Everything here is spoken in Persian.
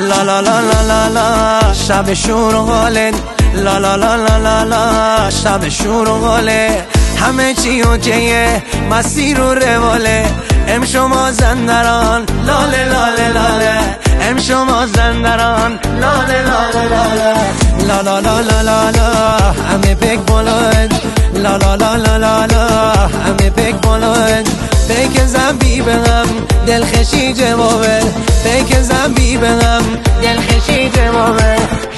لا لا لا لا لا لا شب شور و حاله لا لا لا لا لا لا شب شور و حاله همه چی اوکیه مسیر و رواله ام شما زندران لاله لاله لاله ام شما زندران لاله لاله لاله لا لا لا لا لا لا همه بگ بلند لا لا لا لا لا لا همه بگ بلند بیک زنبی بهم دلخشی جوابه بیک زنبی بهم دلخشی جوابه